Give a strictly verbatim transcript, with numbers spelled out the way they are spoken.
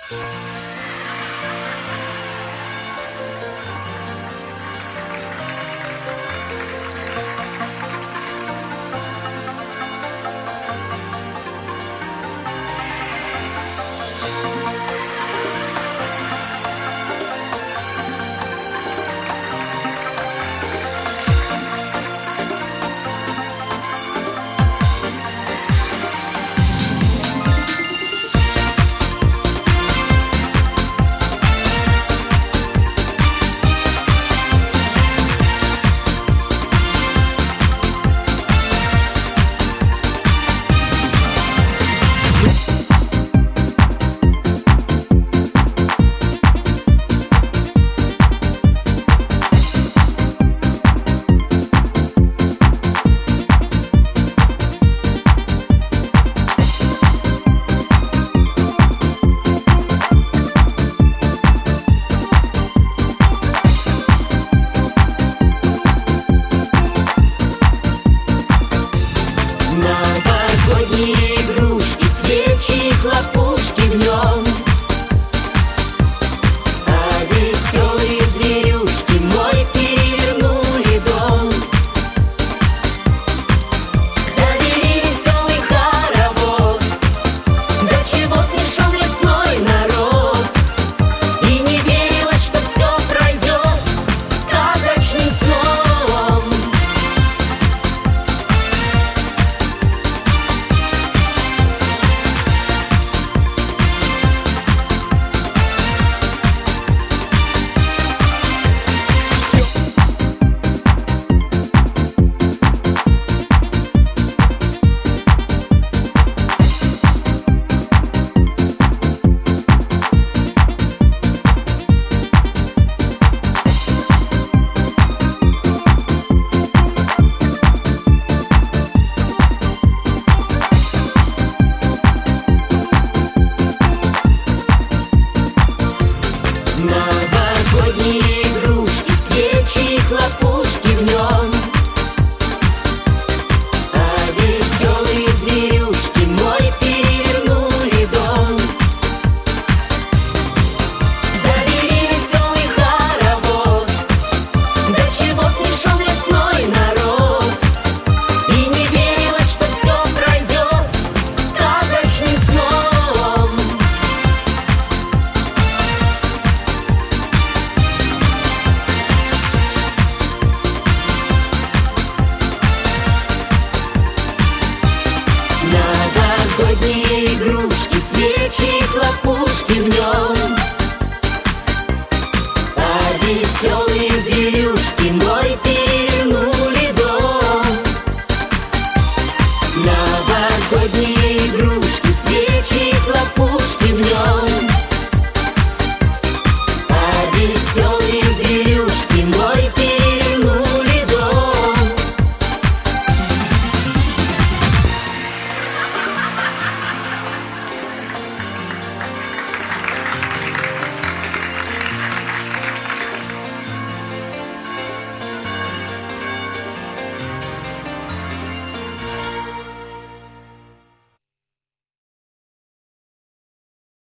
Новогодние игрушки, свечи, хлопушки в нем, а веселые зверюшки мой перевернули дом. Завели веселый хоровод, до чего смешон лесной народ, и не верилось, что все пройдет сказочным сном. Новогодние игрушки, свечи, хлопушки в нем, а веселые зверюшки мой перевернули дом. Завели веселый хоровод, до чего смешон лесной народ, и не верилось, что все пройдет сказочным сном. Новогодние игрушки, свечи, хлопушки в нем, а веселые зверюшки мой перевернули дом. Новогодние игрушки, свечи, хлопушки